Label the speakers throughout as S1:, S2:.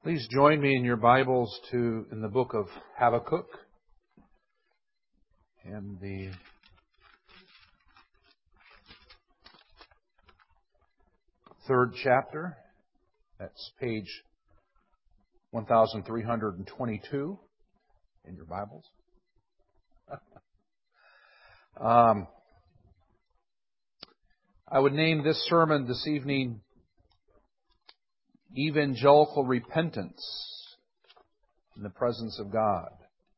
S1: Please join me in your Bibles in the book of Habakkuk and the third chapter. That's page 1322 in your Bibles. I would name this sermon this evening Evangelical Repentance in the Presence of God.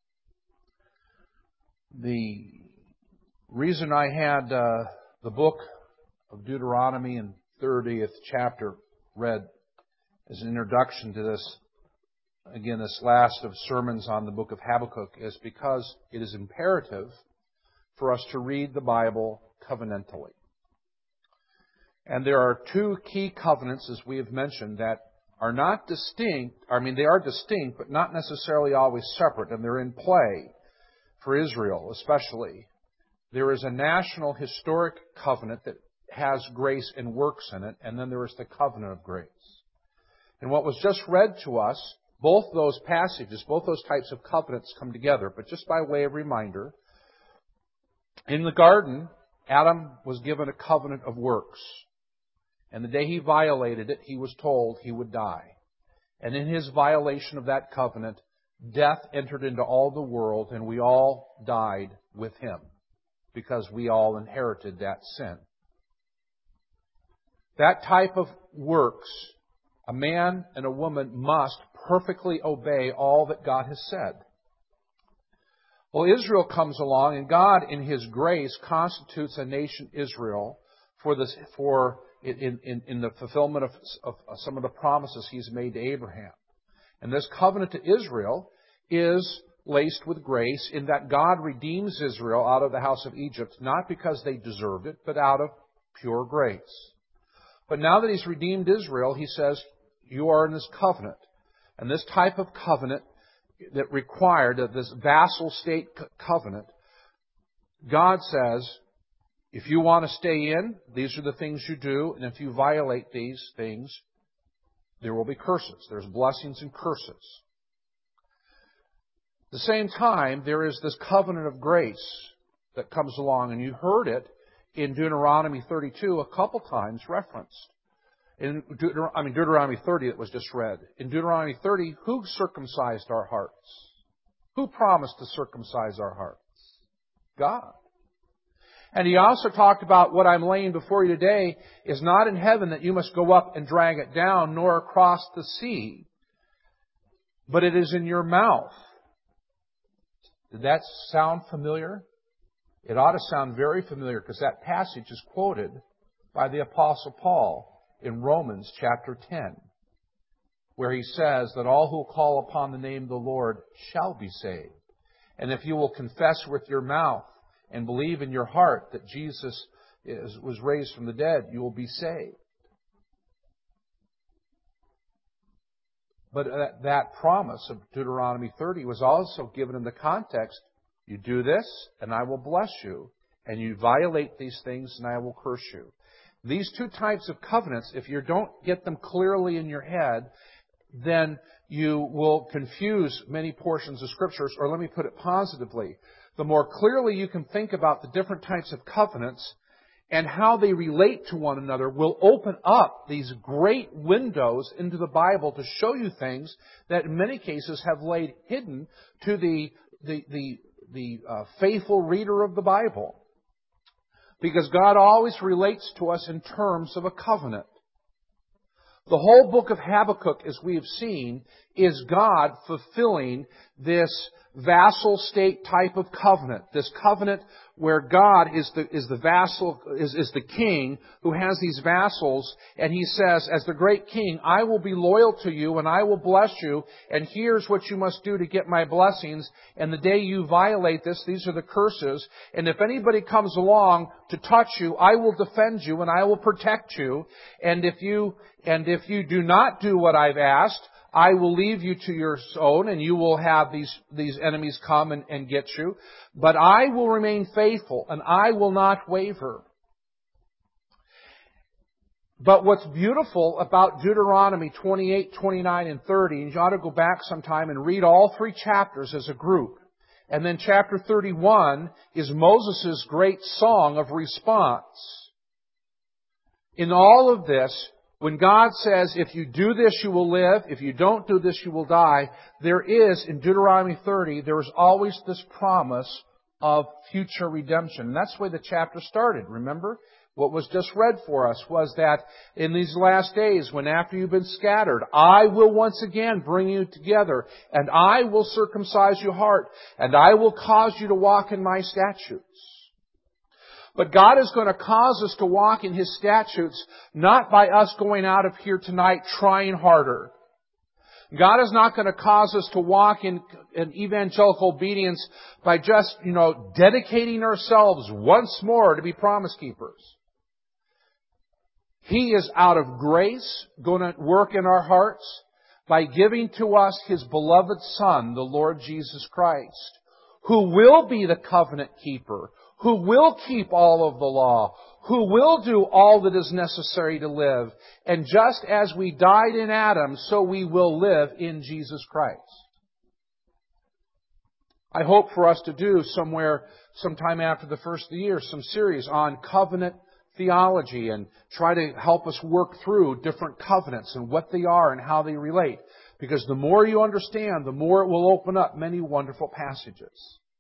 S1: The reason I had the book of Deuteronomy and 30th chapter read as an introduction to this, again, this last of sermons on the book of Habakkuk, is because it is imperative for us to read the Bible covenantally. And there are two key covenants, as we have mentioned, that are not distinct. They are distinct, but not necessarily always separate, and they're in play for Israel especially. There is a national historic covenant that has grace and works in it, and then there is the covenant of grace. And what was just read to us, both those passages, both those types of covenants come together. But just by way of reminder, in the garden, Adam was given a covenant of works. And the day he violated it, he was told he would die. And in his violation of that covenant, death entered into all the world, and we all died with him because we all inherited that sin. That type of works, a man and a woman must perfectly obey all that God has said. Well, Israel comes along, and God, in His grace, constitutes a nation Israel in the fulfillment of some of the promises He's made to Abraham. And this covenant to Israel is laced with grace in that God redeems Israel out of the house of Egypt, not because they deserved it, but out of pure grace. But now that He's redeemed Israel, He says, you are in this covenant. And this type of covenant that required, this vassal state covenant, God says, if you want to stay in, these are the things you do, and if you violate these things, there will be curses. There's blessings and curses. At the same time, there is this covenant of grace that comes along, and you heard it in Deuteronomy 32 a couple times referenced. In Deuteronomy 30 that was just read. In Deuteronomy 30, who circumcised our hearts? Who promised to circumcise our hearts? God. And He also talked about what I'm laying before you today is not in heaven that you must go up and drag it down, nor across the sea, but it is in your mouth. Did that sound familiar? It ought to sound very familiar because that passage is quoted by the Apostle Paul in Romans chapter 10, where he says that all who call upon the name of the Lord shall be saved. And if you will confess with your mouth and believe in your heart that Jesus was raised from the dead, you will be saved. But that promise of Deuteronomy 30 was also given in the context, you do this and I will bless you, and you violate these things and I will curse you. These two types of covenants, if you don't get them clearly in your head, then you will confuse many portions of Scriptures, or let me put it positively. The more clearly you can think about the different types of covenants and how they relate to one another will open up these great windows into the Bible to show you things that in many cases have laid hidden to the faithful reader of the Bible. Because God always relates to us in terms of a covenant. The whole book of Habakkuk, as we have seen, is God fulfilling this vassal state type of covenant. This covenant where God is the vassal, is the king who has these vassals, and He says, as the great king, I will be loyal to you and I will bless you, and here's what you must do to get my blessings, and the day you violate this, these are the curses, and if anybody comes along to touch you, I will defend you and I will protect you, and if you do not do what I've asked, I will leave you to your own, and you will have these enemies come and get you. But I will remain faithful, and I will not waver. But what's beautiful about Deuteronomy 28, 29, and 30, and you ought to go back sometime and read all three chapters as a group. And then chapter 31 is Moses' great song of response. In all of this, when God says, if you do this, you will live. If you don't do this, you will die. There is, in Deuteronomy 30, there is always this promise of future redemption. And that's the way the chapter started, remember? What was just read for us was that in these last days, when after you've been scattered, I will once again bring you together, and I will circumcise your heart, and I will cause you to walk in my statutes. But God is going to cause us to walk in His statutes, not by us going out of here tonight trying harder. God is not going to cause us to walk in evangelical obedience by just, dedicating ourselves once more to be promise keepers. He is out of grace going to work in our hearts by giving to us His beloved Son, the Lord Jesus Christ, who will be the covenant keeper, who will keep all of the law, who will do all that is necessary to live. And just as we died in Adam, so we will live in Jesus Christ. I hope for us to do sometime after the first of the year, some series on covenant theology and try to help us work through different covenants and what they are and how they relate. Because the more you understand, the more it will open up many wonderful passages.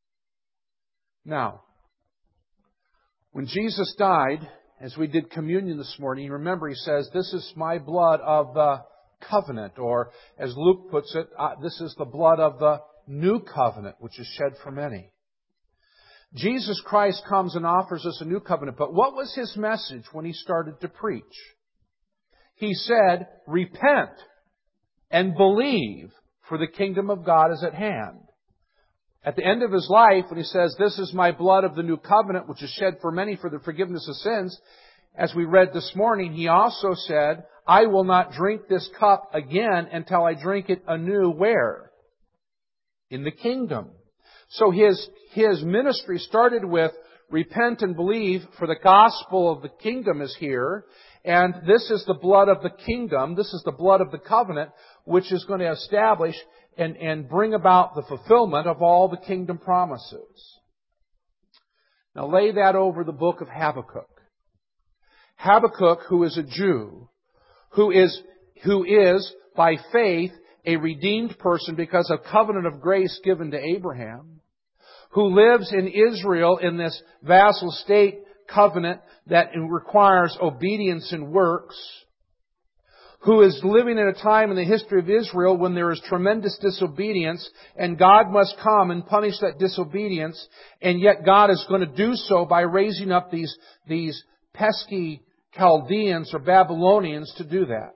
S1: Now, when Jesus died, as we did communion this morning, remember He says, this is my blood of the covenant, or as Luke puts it, this is the blood of the new covenant, which is shed for many. Jesus Christ comes and offers us a new covenant. But what was His message when He started to preach? He said, repent and believe, for the kingdom of God is at hand. At the end of His life, when He says, this is my blood of the new covenant, which is shed for many for the forgiveness of sins, as we read this morning, He also said, I will not drink this cup again until I drink it anew where? In the kingdom. So His ministry started with repent and believe, for the gospel of the kingdom is here. And this is the blood of the kingdom. This is the blood of the covenant, which is going to establish and bring about the fulfillment of all the kingdom promises. Now lay that over the book of Habakkuk. Habakkuk, who is a Jew, who is by faith a redeemed person because of covenant of grace given to Abraham, who lives in Israel in this vassal state covenant that requires obedience and works, who is living at a time in the history of Israel when there is tremendous disobedience and God must come and punish that disobedience, and yet God is going to do so by raising up these pesky Chaldeans or Babylonians to do that.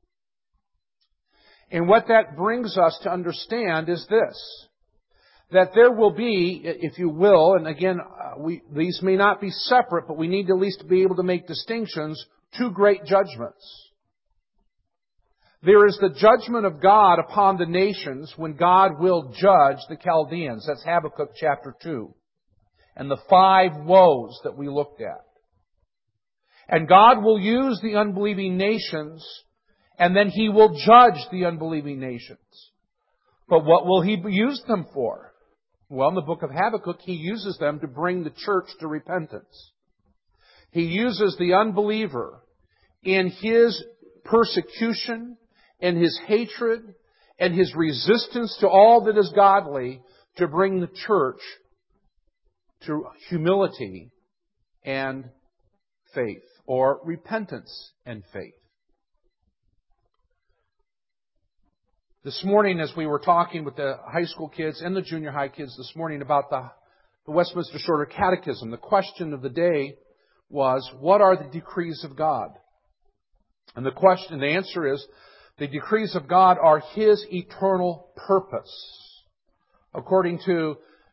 S1: And what that brings us to understand is this, that there will be, if you will, and again, these may not be separate, but we need to at least be able to make distinctions, two great judgments. There is the judgment of God upon the nations when God will judge the Chaldeans. That's Habakkuk chapter 2. And the 5 woes that we looked at. And God will use the unbelieving nations, and then He will judge the unbelieving nations. But what will He use them for? Well, in the book of Habakkuk, He uses them to bring the church to repentance. He uses the unbeliever in his persecution and his hatred and his resistance to all that is godly to bring the church to humility and faith, or repentance and faith. This morning, as we were talking with the high school kids and the junior high kids this morning about the Westminster Shorter Catechism, the question of the day was, what are the decrees of God? And the answer is, the decrees of God are His eternal purpose, according to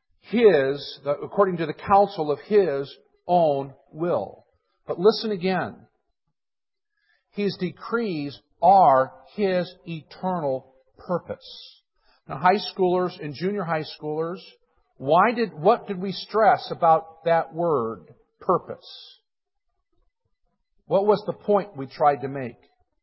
S1: the counsel of His own will. But listen again. His decrees are His eternal purpose. Now, high schoolers and junior high schoolers, what did we stress about that word, purpose? What was the point we tried to make?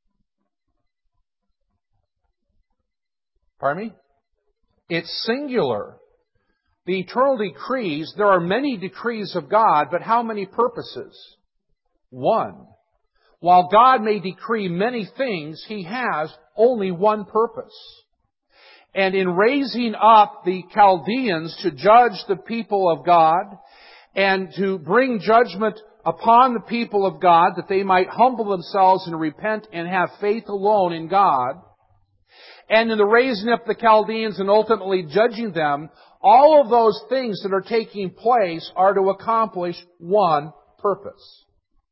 S1: Pardon me? It's singular. The eternal decrees, there are many decrees of God, but how many purposes? One. While God may decree many things, He has only one purpose. And in raising up the Chaldeans to judge the people of God and to bring judgment upon the people of God that they might humble themselves and repent and have faith alone in God, and in the raising up the Chaldeans and ultimately judging them, all of those things that are taking place are to accomplish one purpose.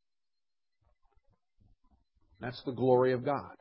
S1: That's the glory of God.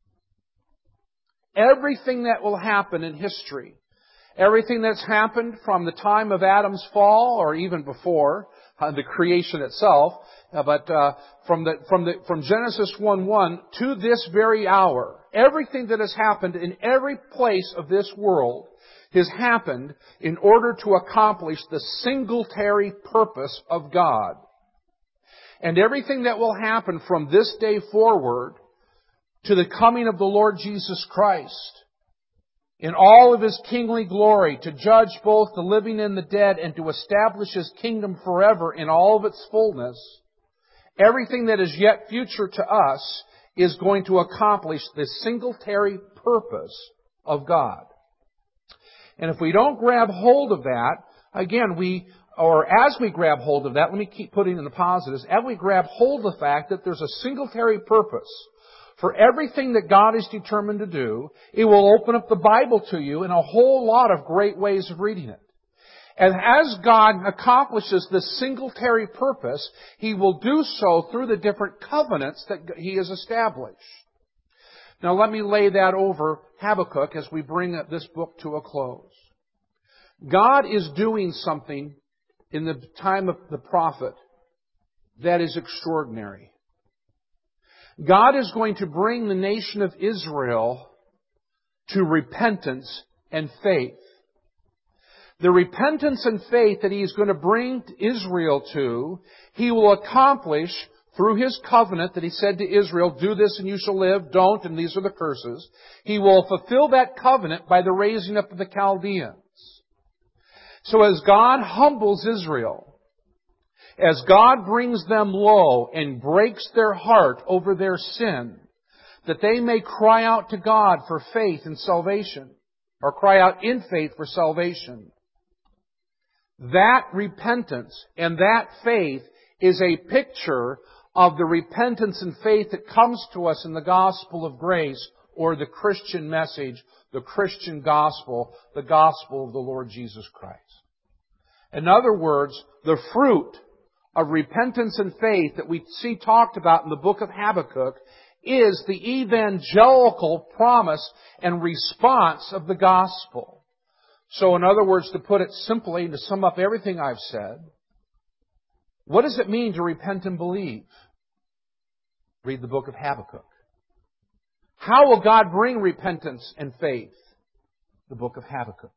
S1: Everything that will happen in history, everything that's happened from the time of Adam's fall, or even before the creation itself, but from Genesis 1:1 to this very hour, everything that has happened in every place of this world has happened in order to accomplish the singletary purpose of God. And everything that will happen from this day forward to the coming of the Lord Jesus Christ in all of His kingly glory, to judge both the living and the dead and to establish His kingdom forever in all of its fullness, everything that is yet future to us is going to accomplish the singletary purpose of God. And if we don't grab hold of that, again, as we grab hold of that, let me keep putting in the positives, as we grab hold of the fact that there's a singletary purpose for everything that God is determined to do, it will open up the Bible to you in a whole lot of great ways of reading it. And as God accomplishes this singletary purpose, He will do so through the different covenants that He has established. Now let me lay that over Habakkuk as we bring this book to a close. God is doing something in the time of the prophet that is extraordinary. God is going to bring the nation of Israel to repentance and faith. The repentance and faith that He is going to bring Israel to, He will accomplish through His covenant that He said to Israel, do this and you shall live, don't, and these are the curses. He will fulfill that covenant by the raising up of the Chaldeans. So as God humbles Israel, as God brings them low and breaks their heart over their sin, that they may cry out to God for faith and salvation, or cry out in faith for salvation, that repentance and that faith is a picture of the repentance and faith that comes to us in the gospel of grace, or the Christian message, the Christian gospel, the gospel of the Lord Jesus Christ. In other words, the fruit of repentance and faith that we see talked about in the book of Habakkuk is the evangelical promise and response of the gospel. So in other words, to put it simply, to sum up everything I've said, what does it mean to repent and believe? Read the book of Habakkuk. How will God bring repentance and faith? The book of Habakkuk.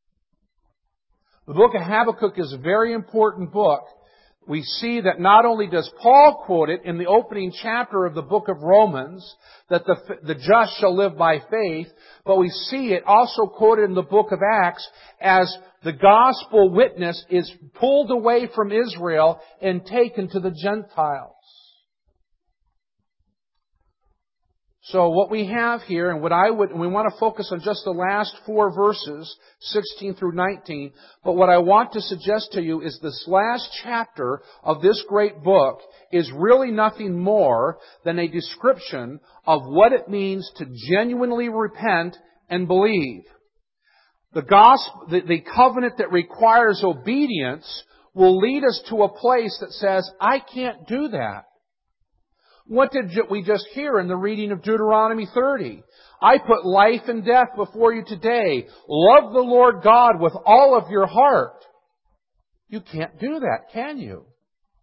S1: The book of Habakkuk is a very important book. We see that not only does Paul quote it in the opening chapter of the book of Romans, that the just shall live by faith, but we see it also quoted in the book of Acts as the gospel witness is pulled away from Israel and taken to the Gentiles. So what we have here, and we want to focus on just the last 4 verses, 16 through 19, but what I want to suggest to you is this last chapter of this great book is really nothing more than a description of what it means to genuinely repent and believe. The covenant that requires obedience will lead us to a place that says, I can't do that. What did we just hear in the reading of Deuteronomy 30? I put life and death before you today. Love the Lord God with all of your heart. You can't do that, can you?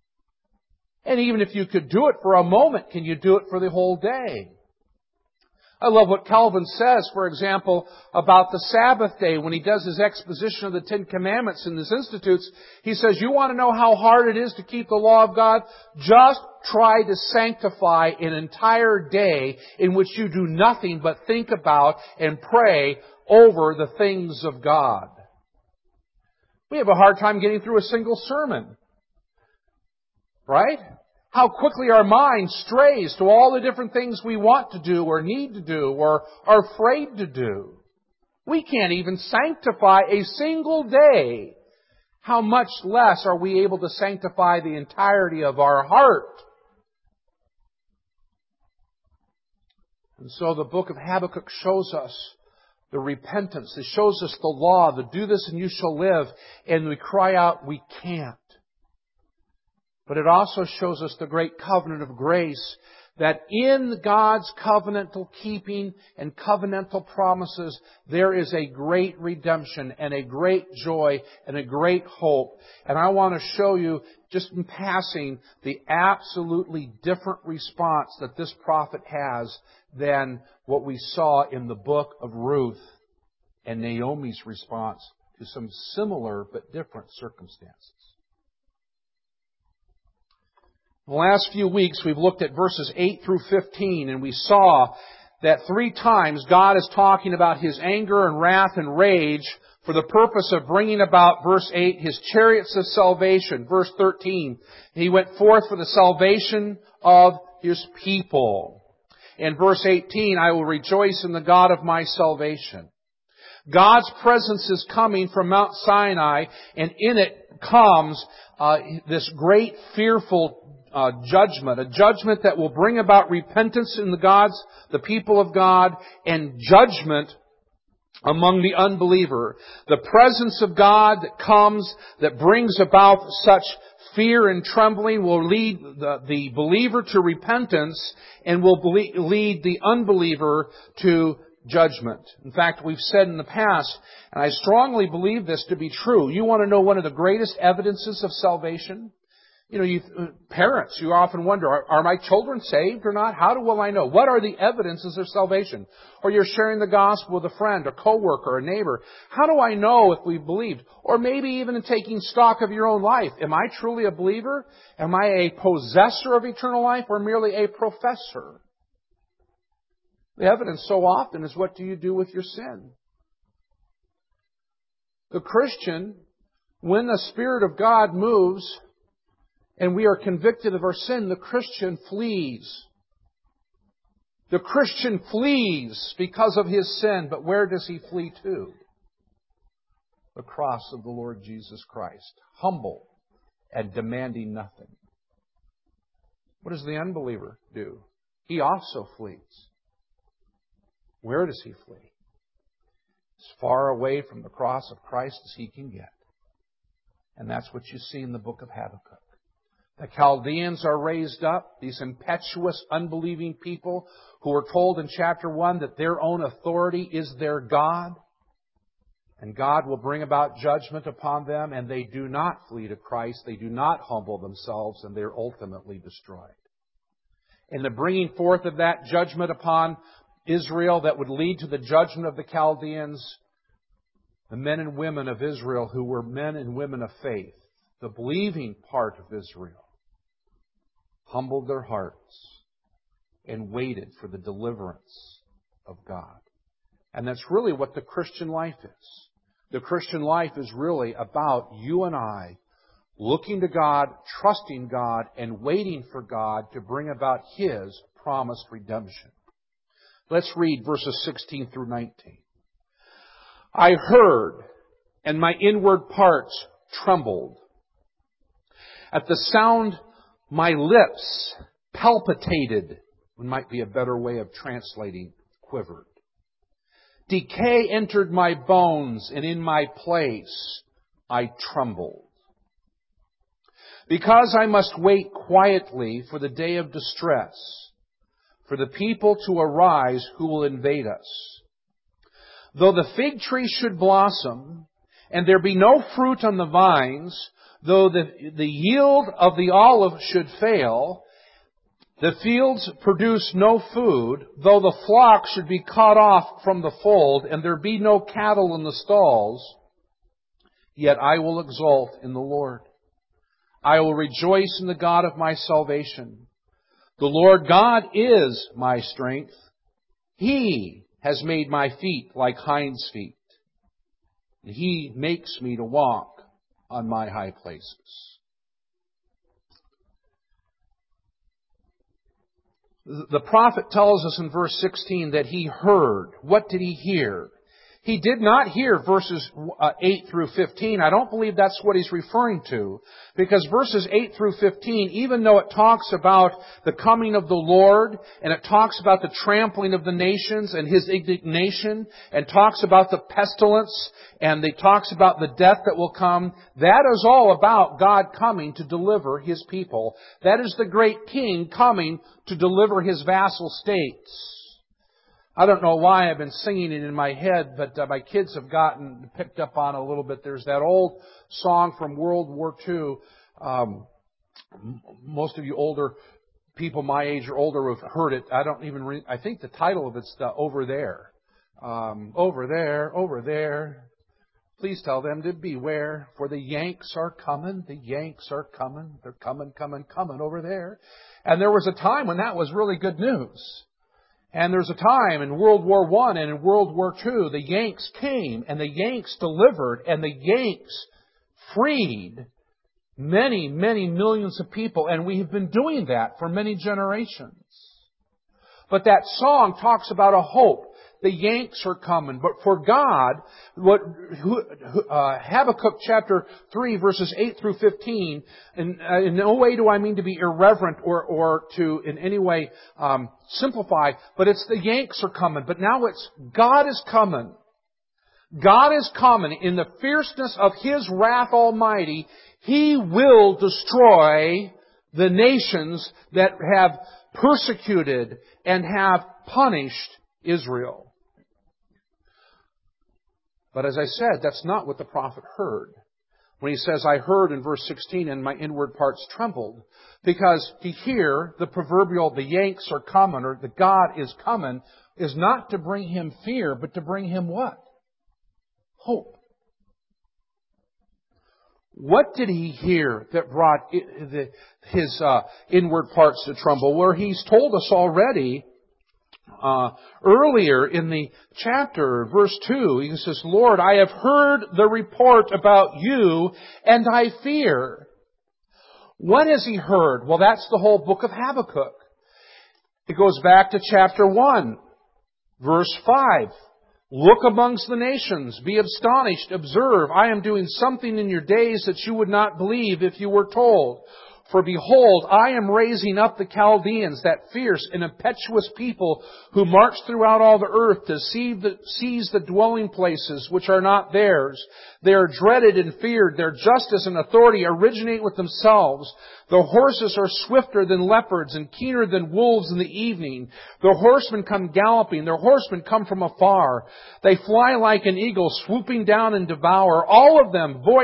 S1: And even if you could do it for a moment, can you do it for the whole day? I love what Calvin says, for example, about the Sabbath day when he does his exposition of the Ten Commandments in his Institutes. He says, you want to know how hard it is to keep the law of God? Just try to sanctify an entire day in which you do nothing but think about and pray over the things of God. We have a hard time getting through a single sermon. Right? How quickly our mind strays to all the different things we want to do or need to do or are afraid to do. We can't even sanctify a single day. How much less are we able to sanctify the entirety of our heart? And so the book of Habakkuk shows us the repentance. It shows us the law, the do this and you shall live. And we cry out, we can't. But it also shows us the great covenant of grace, that in God's covenantal keeping and covenantal promises, there is a great redemption and a great joy and a great hope. And I want to show you, just in passing, the absolutely different response that this prophet has than what we saw in the book of Ruth and Naomi's response to some similar but different circumstances. In the last few weeks, we've looked at verses 8 through 15, and we saw that 3 times God is talking about His anger and wrath and rage for the purpose of bringing about, verse 8, His chariots of salvation. Verse 13, He went forth for the salvation of His people. And verse 18, I will rejoice in the God of my salvation. God's presence is coming from Mount Sinai, and in it comes this great fearful judgment, a judgment that will bring about repentance in the people of God, and judgment among the unbeliever. The presence of God that comes, that brings about such fear and trembling, will lead the believer to repentance and will lead the unbeliever to judgment. In fact, we've said in the past, and I strongly believe this to be true, you want to know one of the greatest evidences of salvation? You know, parents, you often wonder, are my children saved or not? How will I know? What are the evidences of salvation? Or you're sharing the gospel with a friend, a coworker, a neighbor. How do I know if we've believed? Or maybe even in taking stock of your own life. Am I truly a believer? Am I a possessor of eternal life or merely a professor? The evidence so often is, what do you do with your sin? The Christian, when the Spirit of God moves and we are convicted of our sin, the Christian flees. The Christian flees because of his sin. But where does he flee to? The cross of the Lord Jesus Christ. Humble and demanding nothing. What does the unbeliever do? He also flees. Where does he flee? As far away from the cross of Christ as he can get. And that's what you see in the book of Habakkuk. The Chaldeans are raised up, these impetuous, unbelieving people who are told in chapter 1 that their own authority is their God. And God will bring about judgment upon them, and they do not flee to Christ. They do not humble themselves, and they're ultimately destroyed. In the bringing forth of that judgment upon Israel that would lead to the judgment of the Chaldeans, the men and women of Israel who were men and women of faith, the believing part of Israel, humbled their hearts and waited for the deliverance of God. And that's really what the Christian life is. The Christian life is really about you and I looking to God, trusting God, and waiting for God to bring about His promised redemption. Let's read verses 16 through 19. I heard, and my inward parts trembled. At the sound, my lips palpitated. It might be a better way of translating quivered. Decay entered my bones, and in my place I trembled. Because I must wait quietly for the day of distress, for the people to arise who will invade us. Though the fig tree should blossom, and there be no fruit on the vines, though the yield of the olive should fail, The fields produce no food, though the flock should be cut off from the fold, and there be no cattle in the stalls. Yet I will exult in the Lord. I will rejoice in the God of my salvation. The Lord God is my strength. He has made my feet like hinds' feet. And He makes me to walk on my high places. The prophet tells us in verse 16 that he heard. What did he hear? He did not hear verses 8 through 15. I don't believe that's what he's referring to. Because verses 8 through 15, even though it talks about the coming of the Lord, and it talks about the trampling of the nations and His indignation, and talks about the pestilence, and it talks about the death that will come, that is all about God coming to deliver His people. That is the great King coming to deliver His vassal states. I don't know why I've been singing it in my head, but my kids have picked up on it a little bit. There's that old song from World War II. Most of you older people my age or older have heard it. I think the title of it's Over There. Over there, over there. Please tell them to beware, for the Yanks are coming. The Yanks are coming. They're coming, coming, coming over there. And there was a time when that was really good news. And there's a time in World War I and in World War II, the Yanks came and the Yanks delivered and the Yanks freed many, many millions of people. And we have been doing that for many generations. But that song talks about a hope. The Yanks are coming. But for God, Habakkuk chapter 3 verses 8 through 15, and in no way do I mean to be irreverent or to in any way simplify, but it's the Yanks are coming. But now it's God is coming. God is coming in the fierceness of His wrath almighty. He will destroy the nations that have persecuted and have punished Israel. But as I said, that's not what the prophet heard. When he says, I heard in verse 16 and my inward parts trembled. Because to hear the proverbial, the Yanks are coming or the God is coming, is not to bring him fear, but to bring him what? Hope. What did he hear that brought his inward parts to tremble? Where he's told us already earlier in the chapter, verse 2, he says, Lord, I have heard the report about you, and I fear. What has he heard? Well, that's the whole book of Habakkuk. It goes back to chapter 1, verse 5. Look amongst the nations, be astonished, observe, I am doing something in your days that you would not believe if you were told. For behold, I am raising up the Chaldeans, that fierce and impetuous people who march throughout all the earth to seize the dwelling places which are not theirs. They are dreaded and feared. Their justice and authority originate with themselves. Their horses are swifter than leopards and keener than wolves in the evening. Their horsemen come galloping. Their horsemen come from afar. They fly like an eagle, swooping down and devour. All of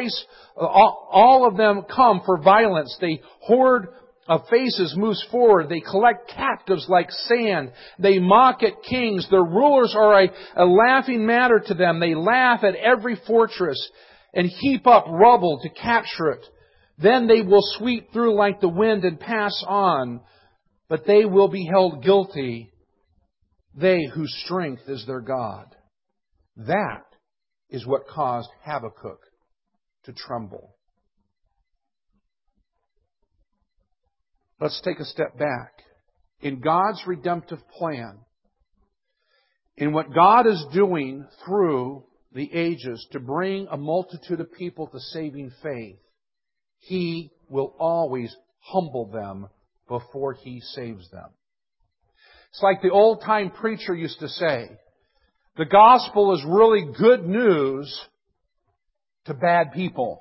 S1: them come for violence. They horde of faces moves forward. They collect captives like sand. They mock at kings. Their rulers are a laughing matter to them. They laugh at every fortress and heap up rubble to capture it. Then they will sweep through like the wind and pass on. But they will be held guilty, they whose strength is their God. That is what caused Habakkuk to tremble. Let's take a step back. In God's redemptive plan, in what God is doing through the ages to bring a multitude of people to saving faith, He will always humble them before He saves them. It's like the old-time preacher used to say, the gospel is really good news to bad people.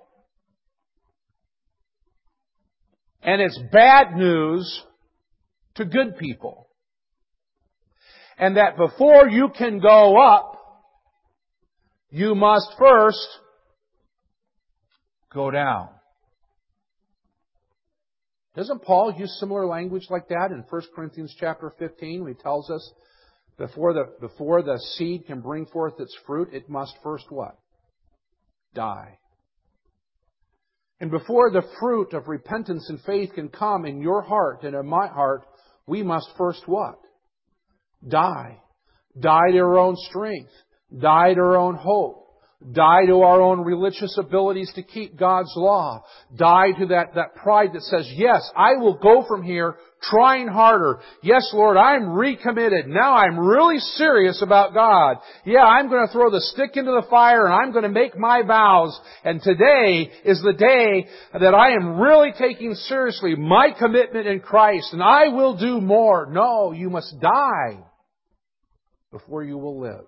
S1: And it's bad news to good people. And that before you can go up, you must first go down. Doesn't Paul use similar language like that in 1 Corinthians chapter 15 when he tells us before the seed can bring forth its fruit, it must first what? Die. And before the fruit of repentance and faith can come in your heart and in my heart, we must first what? Die. Die to our own strength. Die to our own hope. Die to our own religious abilities to keep God's law. Die to that pride that says, yes, I will go from here trying harder. Yes, Lord, I'm recommitted. Now I'm really serious about God. Yeah, I'm going to throw the stick into the fire and I'm going to make my vows. And today is the day that I am really taking seriously my commitment in Christ and I will do more. No, you must die before you will live.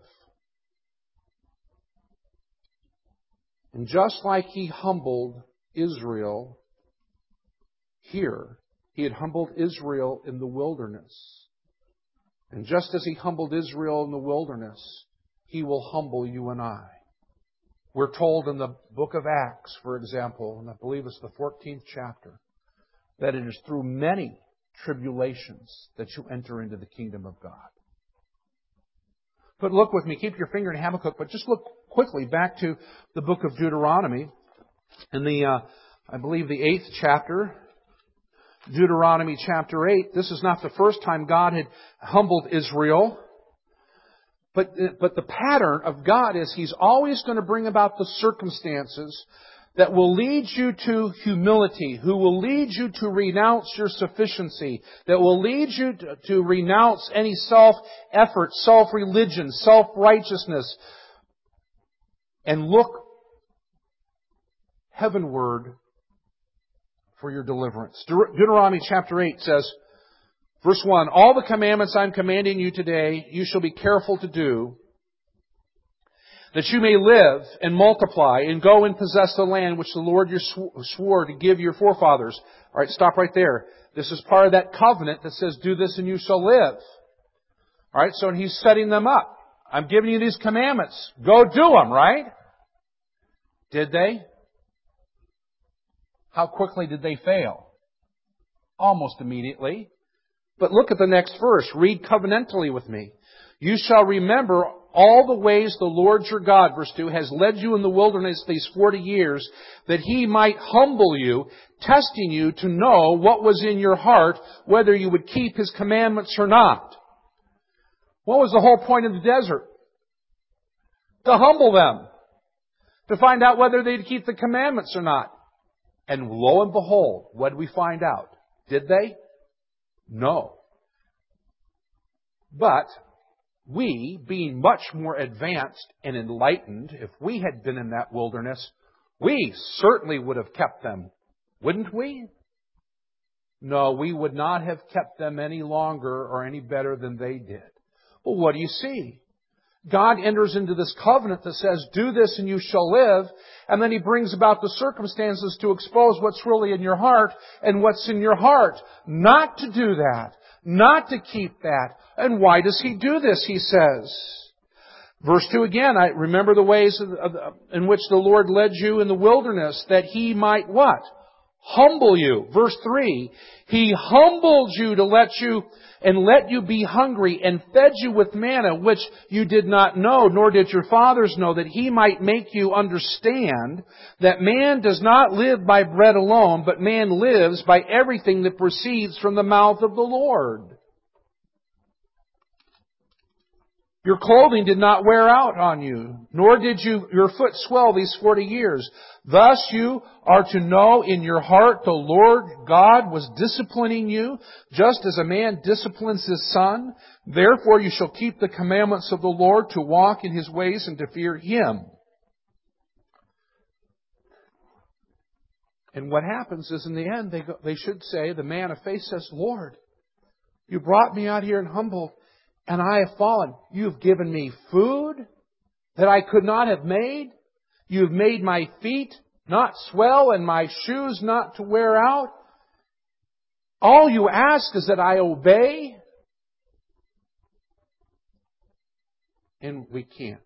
S1: And just like He humbled Israel here, He had humbled Israel in the wilderness. And just as He humbled Israel in the wilderness, He will humble you and I. We're told in the book of Acts, for example, and I believe it's the 14th chapter, that it is through many tribulations that you enter into the kingdom of God. But look with me, keep your finger in Habakkuk, but just look quickly back to the book of Deuteronomy. In I believe the 8th chapter, Deuteronomy chapter 8, this is not the first time God had humbled Israel. But the pattern of God is He's always going to bring about the circumstances that will lead you to humility, who will lead you to renounce your sufficiency, that will lead you to renounce any self-effort, self-religion, self-righteousness, and look heavenward for your deliverance. Deuteronomy chapter 8 says, verse 1, all the commandments I'm commanding you today, you shall be careful to do, that you may live and multiply and go and possess the land which the Lord swore to give your forefathers. All right, stop right there. This is part of that covenant that says, do this and you shall live. All right, so He's setting them up. I'm giving you these commandments. Go do them, right? Did they? How quickly did they fail? Almost immediately. But look at the next verse. Read covenantally with me. You shall remember all the ways the Lord your God, verse 2, has led you in the wilderness these 40 years, that He might humble you, testing you to know what was in your heart, whether you would keep His commandments or not. What was the whole point of the desert? To humble them. To find out whether they'd keep the commandments or not. And lo and behold, what did we find out? Did they? No. But we, being much more advanced and enlightened, if we had been in that wilderness, we certainly would have kept them. Wouldn't we? No, we would not have kept them any longer or any better than they did. Well, what do you see? God enters into this covenant that says, do this and you shall live. And then He brings about the circumstances to expose what's really in your heart and what's in your heart. Not to do that. Not to keep that. And why does He do this, He says? Verse 2 again, I remember the ways in which the Lord led you in the wilderness, that He might what? Humble you. Verse 3, He humbled you to let you be hungry and fed you with manna, which you did not know, nor did your fathers know, that He might make you understand that man does not live by bread alone, but man lives by everything that proceeds from the mouth of the Lord. Your clothing did not wear out on you, nor did your foot swell these 40 years. Thus you are to know in your heart the Lord God was disciplining you, just as a man disciplines his son. Therefore you shall keep the commandments of the Lord to walk in His ways and to fear Him. And what happens is in the end, they should say, the man of faith says, Lord, you brought me out here in humble, and I have fallen. You've given me food that I could not have made. You've made my feet not swell and my shoes not to wear out. All you ask is that I obey. And we can't.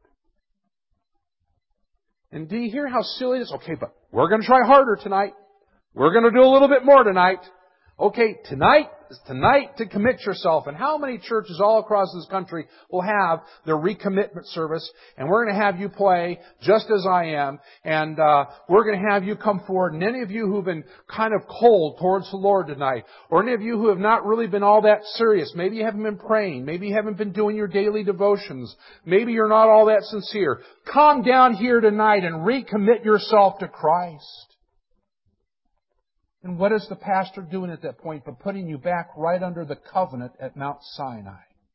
S1: And do you hear how silly it is? Okay, but we're going to try harder tonight. We're going to do a little bit more tonight. Okay, tonight is tonight to commit yourself. And how many churches all across this country will have their recommitment service, and we're going to have you play just as I am, and we're going to have you come forward. And any of you who've been kind of cold towards the Lord tonight, or any of you who have not really been all that serious, maybe you haven't been praying, maybe you haven't been doing your daily devotions, maybe you're not all that sincere, come down here tonight and recommit yourself to Christ. And what is the pastor doing at that point but putting you back right under the covenant at Mount Sinai?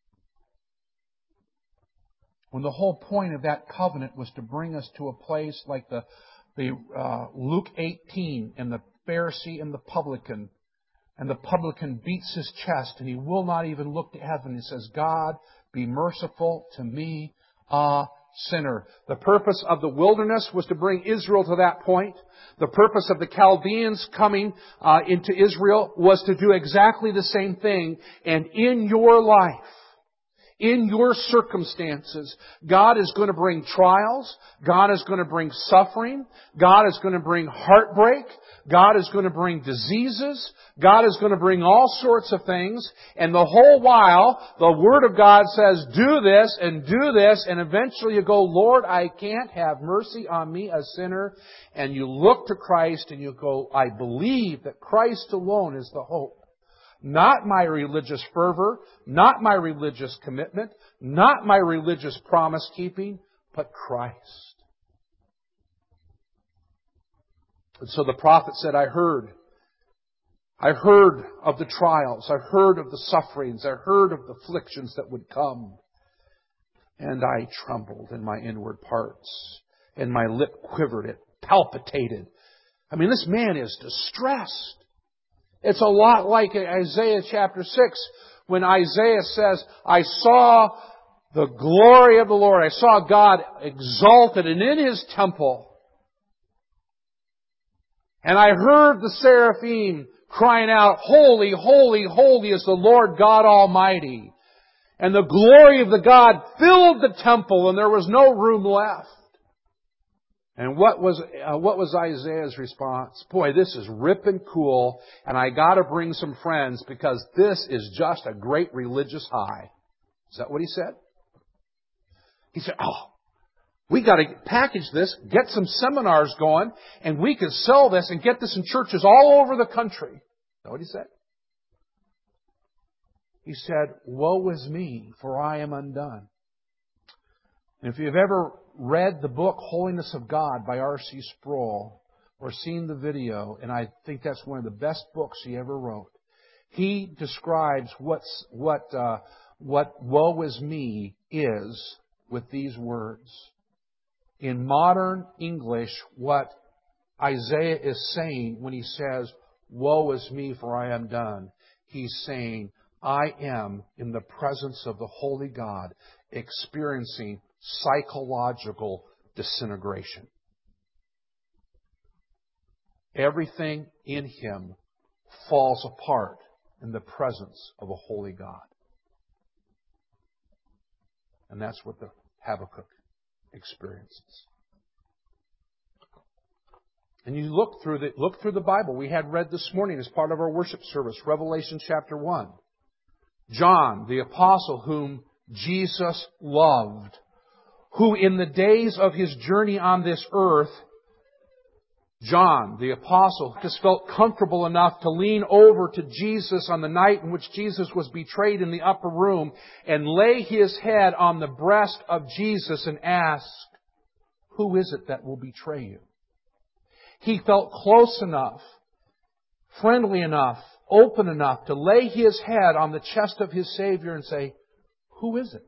S1: When the whole point of that covenant was to bring us to a place like the Luke 18 and the Pharisee and the publican beats his chest and he will not even look to heaven. He says, God, be merciful to me, a sinner. The purpose of the wilderness was to bring Israel to that point. The purpose of the Chaldeans coming into Israel was to do exactly the same thing. And in your life, in your circumstances, God is going to bring trials. God is going to bring suffering. God is going to bring heartbreak. God is going to bring diseases. God is going to bring all sorts of things. And the whole while, the Word of God says, do this and do this. And eventually you go, Lord, I can't, have mercy on me, a sinner. And you look to Christ and you go, I believe that Christ alone is the hope. Not my religious fervor, not my religious commitment, not my religious promise keeping, but Christ. And so the prophet said, I heard of the trials, I heard of the sufferings, I heard of the afflictions that would come. And I trembled in my inward parts, and my lip quivered, it palpitated. I mean, this man is distressed. It's a lot like Isaiah chapter 6, when Isaiah says, I saw the glory of the Lord. I saw God exalted and in His temple. And I heard the seraphim crying out, Holy, holy, holy is the Lord God Almighty. And the glory of the God filled the temple, and there was no room left. And what was Isaiah's response? Boy, this is ripping cool, and I got to bring some friends because this is just a great religious high. Is that what he said? He said, we got to package this, get some seminars going, and we can sell this and get this in churches all over the country. Is that what he said? He said, woe is me, for I am undone. And if you've ever read the book Holiness of God by R.C. Sproul, or seen the video, and I think that's one of the best books he ever wrote, he describes what woe is me is with these words. In modern English, what Isaiah is saying when he says, woe is me, for I am done, he's saying, I am in the presence of the Holy God experiencing psychological disintegration. Everything in him falls apart in the presence of a holy God. And that's what the Habakkuk experiences. And you look through the Bible. We had read this morning as part of our worship service, Revelation chapter 1. John, the apostle whom Jesus loved, who in the days of His journey on this earth, John, the apostle, just felt comfortable enough to lean over to Jesus on the night in which Jesus was betrayed in the upper room and lay his head on the breast of Jesus and ask, who is it that will betray you? He felt close enough, friendly enough, open enough to lay his head on the chest of his Savior and say, who is it?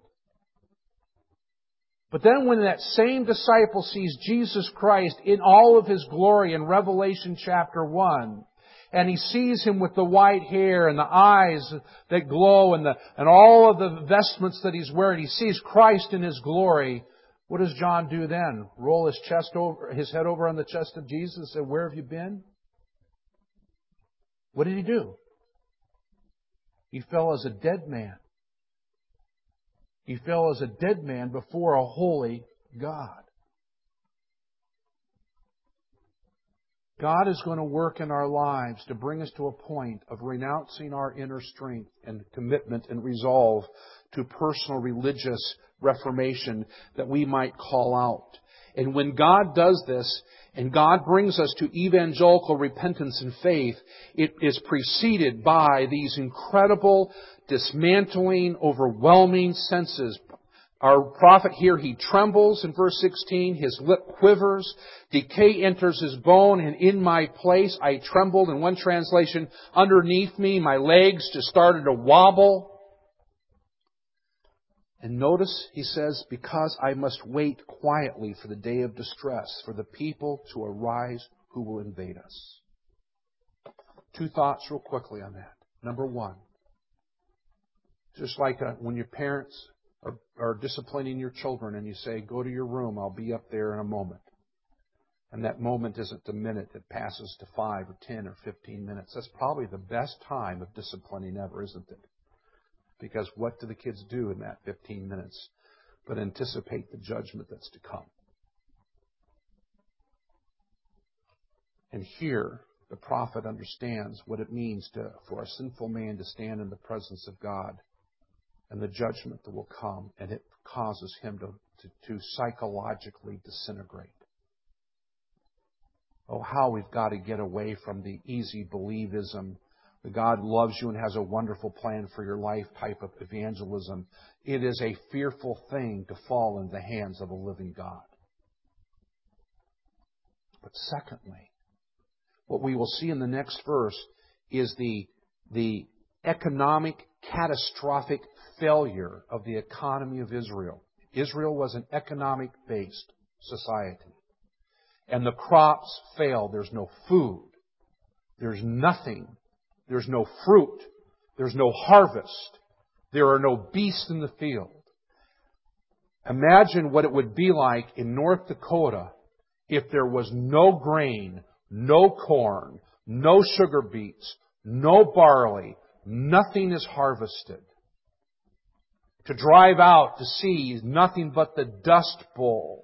S1: But then when that same disciple sees Jesus Christ in all of His glory in Revelation chapter 1, and he sees Him with the white hair and the eyes that glow and all of the vestments that He's wearing, he sees Christ in His glory, what does John do then? Roll his head over on the chest of Jesus and say, where have you been? What did he do? He fell as a dead man. He fell as a dead man before a holy God. God is going to work in our lives to bring us to a point of renouncing our inner strength and commitment and resolve to personal religious reformation that we might call out. And when God does this, and God brings us to evangelical repentance and faith, it is preceded by these incredible, dismantling, overwhelming senses. Our prophet here, he trembles in verse 16, his lip quivers, decay enters his bone, and in my place I trembled. In one translation, underneath me, my legs just started to wobble. And notice, he says, because I must wait quietly for the day of distress, for the people to arise who will invade us. Two thoughts real quickly on that. Number one, just like when your parents are disciplining your children and you say, go to your room, I'll be up there in a moment. And that moment isn't the minute that passes to 5 or 10 or 15 minutes. That's probably the best time of disciplining ever, isn't it? Because what do the kids do in that 15 minutes but anticipate the judgment that's to come? And here, the prophet understands what it means for a sinful man to stand in the presence of God and the judgment that will come, and it causes him to psychologically disintegrate. Oh, how we've got to get away from the easy believism, the God loves you and has a wonderful plan for your life type of evangelism. It is a fearful thing to fall into the hands of a living God. But secondly, what we will see in the next verse is the economic catastrophic failure of the economy of Israel. Israel was an economic-based society. And the crops fail. There's no food. There's nothing. There's no fruit. There's no harvest. There are no beasts in the field. Imagine what it would be like in North Dakota if there was no grain, no corn, no sugar beets, no barley, nothing is harvested. To drive out to see nothing but the dust bowl.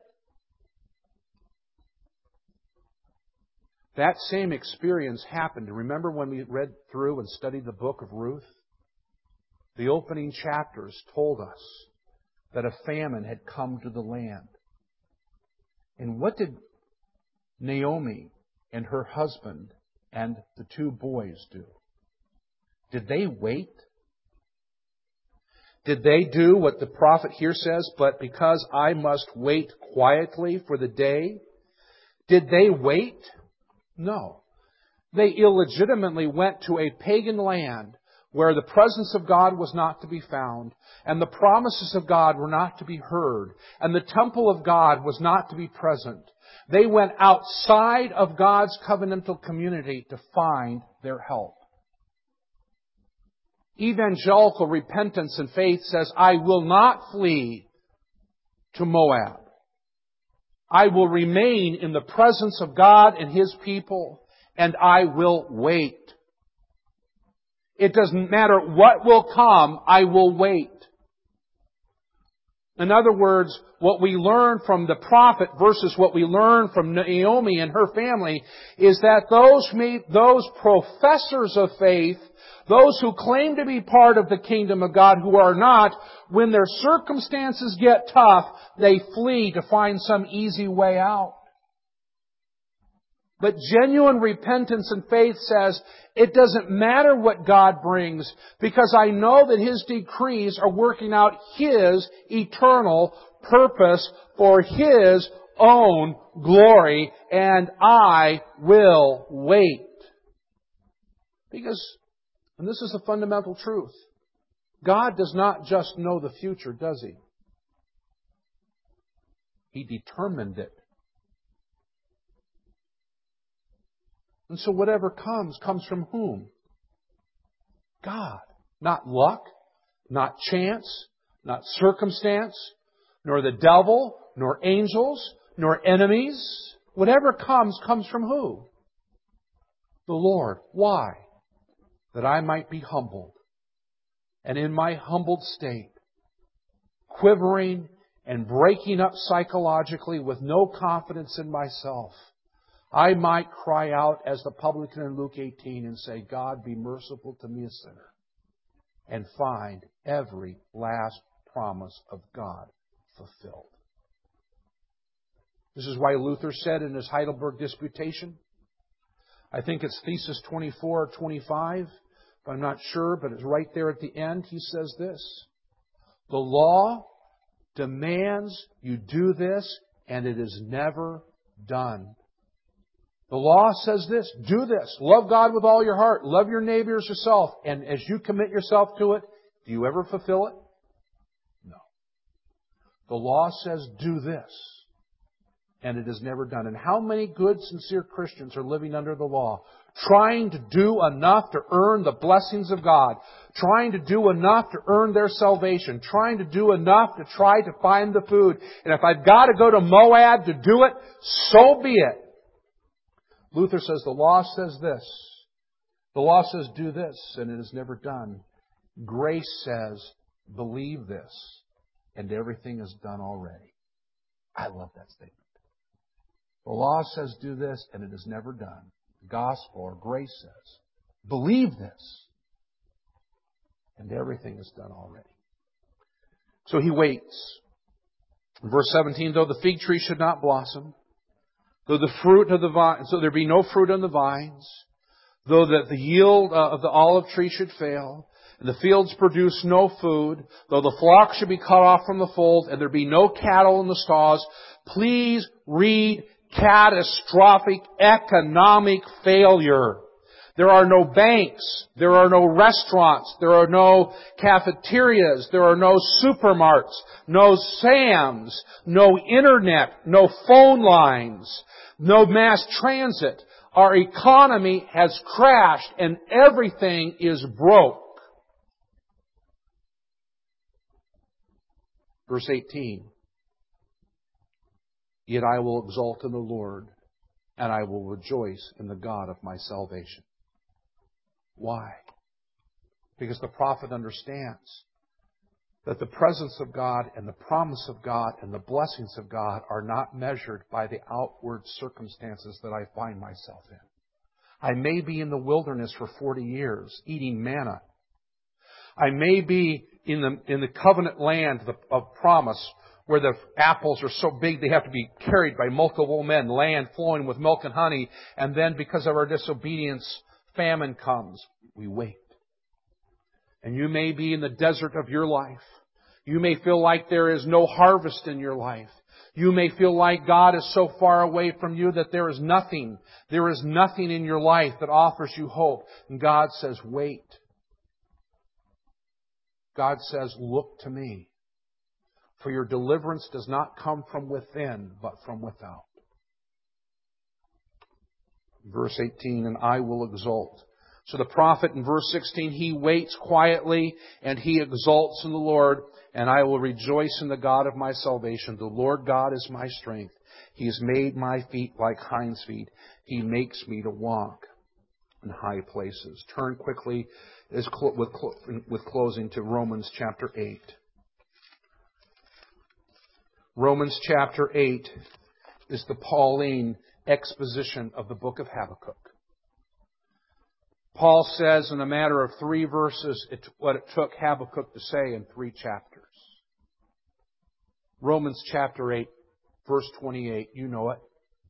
S1: That same experience happened. Remember when we read through and studied the book of Ruth? The opening chapters told us that a famine had come to the land. And what did Naomi and her husband and the two boys do? Did they wait? Did they do what the prophet here says, but because I must wait quietly for the day? Did they wait? No. They illegitimately went to a pagan land where the presence of God was not to be found, and the promises of God were not to be heard, and the temple of God was not to be present. They went outside of God's covenantal community to find their help. Evangelical repentance and faith says, I will not flee to Moab. I will remain in the presence of God and His people, and I will wait. It doesn't matter what will come, I will wait. In other words, what we learn from the prophet versus what we learn from Naomi and her family is that those professors of faith, those who claim to be part of the kingdom of God who are not, when their circumstances get tough, they flee to find some easy way out. But genuine repentance and faith says, it doesn't matter what God brings, because I know that His decrees are working out His eternal purpose for His own glory, and I will wait. Because, and this is a fundamental truth, God does not just know the future, does He? He determined it. And so whatever comes from whom? God. Not luck, not chance, not circumstance, nor the devil, nor angels, nor enemies. Whatever comes from who? The Lord. Why? That I might be humbled. And in my humbled state, quivering and breaking up psychologically with no confidence in myself, I might cry out as the publican in Luke 18 and say, God, be merciful to me, a sinner, and find every last promise of God fulfilled. This is why Luther said in his Heidelberg Disputation, I think it's Thesis 24 or 25, but I'm not sure, but it's right there at the end. He says this, the law demands you do this, and it is never done. The law says this, do this, love God with all your heart, love your neighbor as yourself, and as you commit yourself to it, do you ever fulfill it? No. The law says do this, and it is never done. And how many good, sincere Christians are living under the law, trying to do enough to earn the blessings of God, trying to do enough to earn their salvation, trying to do enough to try to find the food. And if I've got to go to Moab to do it, so be it. Luther says the law says this. The law says do this, and it is never done. Grace says believe this, and everything is done already. I love that statement. The law says do this, and it is never done. The gospel or grace says believe this, and everything is done already. So he waits. In verse 17, though the fig tree should not blossom, though the fruit of the vine, so there be no fruit on the vines, though the yield of the olive tree should fail, and the fields produce no food, though the flock should be cut off from the fold, and there be no cattle in the stalls, please read catastrophic economic failure. There are no banks. There are no restaurants. There are no cafeterias. There are no supermarkets. No Sam's. No internet. No phone lines. No mass transit. Our economy has crashed and everything is broke. Verse 18. Yet I will exult in the Lord, and I will rejoice in the God of my salvation. Why? Because the prophet understands that the presence of God and the promise of God and the blessings of God are not measured by the outward circumstances that I find myself in. I may be in the wilderness for 40 years eating manna. I may be in the covenant land of promise where the apples are so big they have to be carried by multiple men, land flowing with milk and honey, and then because of our disobedience, famine comes. We wait. And you may be in the desert of your life. You may feel like there is no harvest in your life. You may feel like God is so far away from you that there is nothing. There is nothing in your life that offers you hope. And God says, wait. God says, look to me. For your deliverance does not come from within, but from without. Verse 18, and I will exult. So the prophet in verse 16, he waits quietly and he exults in the Lord, and I will rejoice in the God of my salvation. The Lord God is my strength. He has made my feet like hinds' feet. He makes me to walk in high places. Turn quickly with closing to Romans chapter 8. Romans chapter 8 is the Pauline exposition of the book of Habakkuk. Paul says in a matter of 3 verses what it took Habakkuk to say in 3 chapters. Romans chapter 8, verse 28, you know it.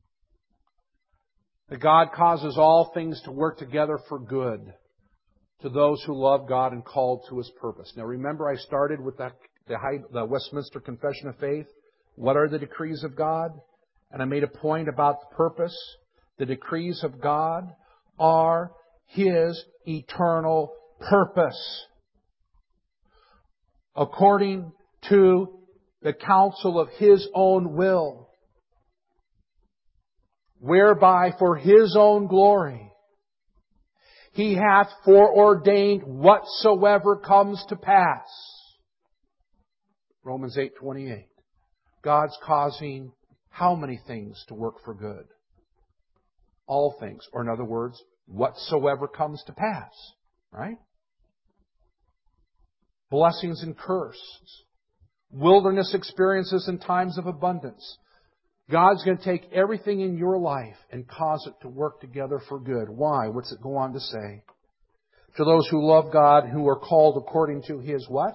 S1: That God causes all things to work together for good to those who love God and called to His purpose. Now remember I started with the Westminster Confession of Faith. What are the decrees of God? And I made a point about the purpose. The decrees of God are His eternal purpose. According to the counsel of His own will. Whereby for His own glory He hath foreordained whatsoever comes to pass. Romans 8:28. God's causing how many things to work for good? All things. Or in other words, whatsoever comes to pass. Right? Blessings and curses. Wilderness experiences and times of abundance. God's going to take everything in your life and cause it to work together for good. Why? What's it go on to say? To those who love God, who are called according to His what?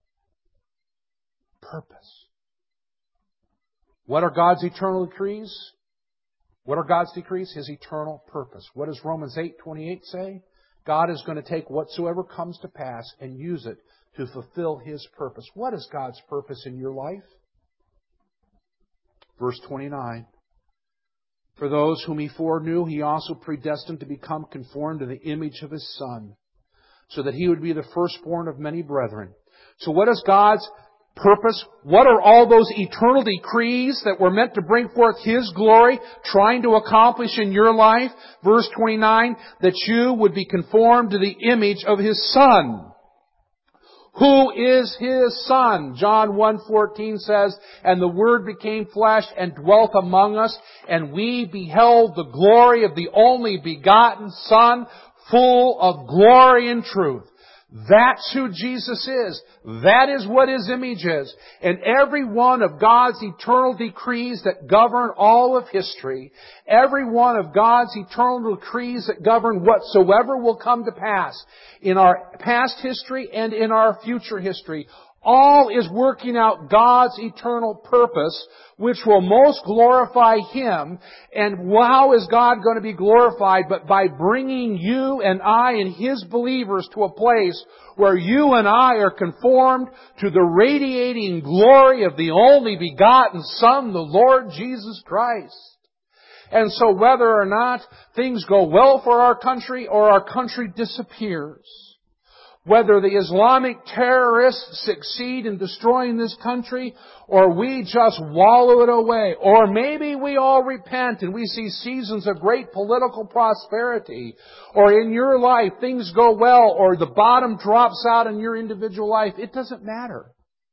S1: Purpose. What are God's eternal decrees? What are God's decrees? His eternal purpose. What does Romans 8:28 say? God is going to take whatsoever comes to pass and use it to fulfill His purpose. What is God's purpose in your life? Verse 29. For those whom He foreknew, He also predestined to become conformed to the image of His Son, so that He would be the firstborn of many brethren. So what is God's purpose? What are all those eternal decrees that were meant to bring forth His glory trying to accomplish in your life? Verse 29, that you would be conformed to the image of His Son. Who is His Son? John 1:14 says, and the Word became flesh and dwelt among us, and we beheld the glory of the only begotten Son, full of glory and truth. That's who Jesus is. That is what His image is. And every one of God's eternal decrees that govern all of history, every one of God's eternal decrees that govern whatsoever will come to pass in our past history and in our future history, all is working out God's eternal purpose, which will most glorify Him. And how is God going to be glorified? But by bringing you and I and His believers to a place where you and I are conformed to the radiating glory of the only begotten Son, the Lord Jesus Christ. And so whether or not things go well for our country or our country disappears, whether the Islamic terrorists succeed in destroying this country, or we just wallow it away, or maybe we all repent and we see seasons of great political prosperity, or in your life things go well, or the bottom drops out in your individual life, it doesn't matter.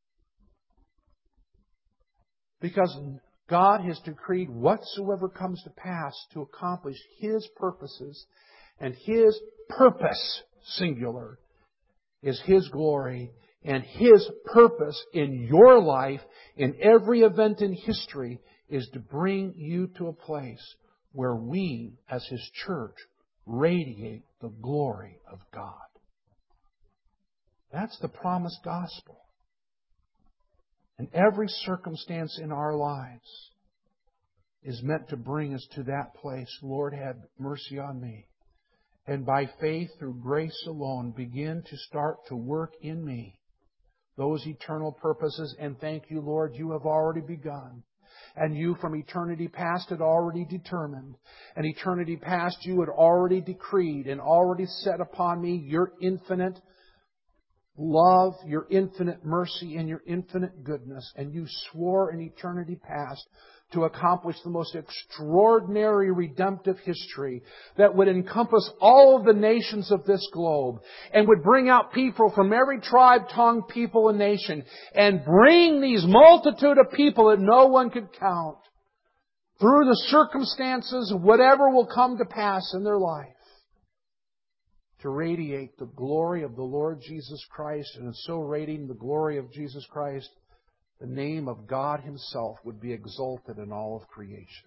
S1: Because God has decreed whatsoever comes to pass to accomplish His purposes, and His purpose, singular, is His glory, and His purpose in your life, in every event in history, is to bring you to a place where we, as His church, radiate the glory of God. That's the promised gospel. And every circumstance in our lives is meant to bring us to that place. Lord, have mercy on me. And by faith, through grace alone, begin to start to work in me those eternal purposes. And thank you, Lord, you have already begun. And you from eternity past had already determined. And eternity past you had already decreed and already set upon me your infinite love, your infinite mercy, and your infinite goodness. And you swore in eternity past to accomplish the most extraordinary redemptive history that would encompass all of the nations of this globe and would bring out people from every tribe, tongue, people, and nation, and bring these multitude of people that no one could count through the circumstances of whatever will come to pass in their life to radiate the glory of the Lord Jesus Christ. And in so radiating the glory of Jesus Christ, the name of God Himself would be exalted in all of creation.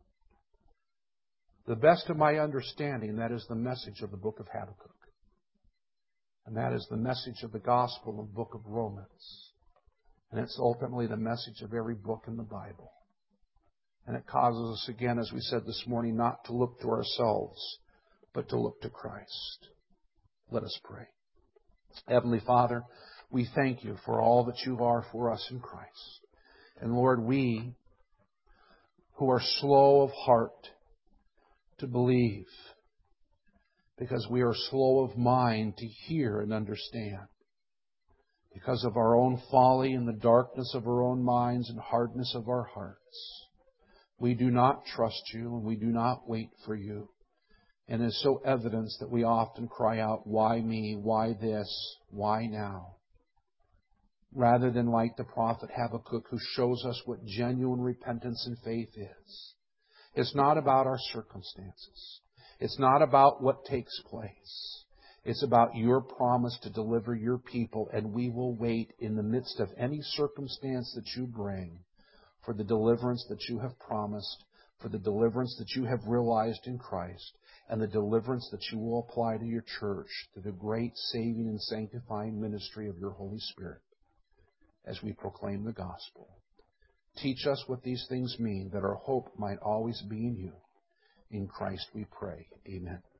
S1: The best of my understanding, that is the message of the book of Habakkuk. And that is the message of the gospel of the book of Romans. And it's ultimately the message of every book in the Bible. And it causes us, again, as we said this morning, not to look to ourselves, but to look to Christ. Let us pray. Heavenly Father, we thank You for all that You are for us in Christ. And Lord, we who are slow of heart to believe, because we are slow of mind to hear and understand, because of our own folly and the darkness of our own minds and hardness of our hearts, we do not trust You and we do not wait for You. And it's so evident that we often cry out, why me? Why this? Why now? Rather than like the prophet Habakkuk, who shows us what genuine repentance and faith is. It's not about our circumstances. It's not about what takes place. It's about Your promise to deliver Your people, and we will wait in the midst of any circumstance that You bring for the deliverance that you have promised, for the deliverance that you have realized in Christ, and the deliverance that you will apply to your church through the great saving and sanctifying ministry of your Holy Spirit as we proclaim the gospel. Teach us what these things mean, that our hope might always be in you. In Christ we pray. Amen.